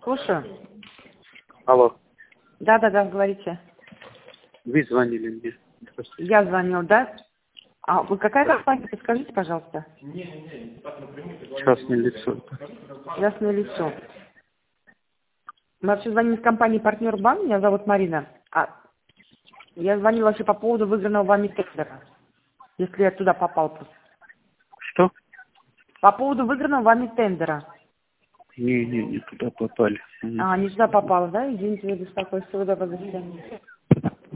Слушаю. Алло, Да, говорите. вы звонили мне. Здравствуйте. Я звонил, да? А вы какая компания, подскажите, пожалуйста? Частное лицо. Частное лицо. Мы вообще звоним из компании «Партнер Банк», меня зовут Марина. Я звонила вообще по поводу выигранного вами тендера, если я туда попал просто. Что? По поводу выигранного вами тендера. Не туда попали. Не туда попала, да? Извините за беспокойство, удобного заседания.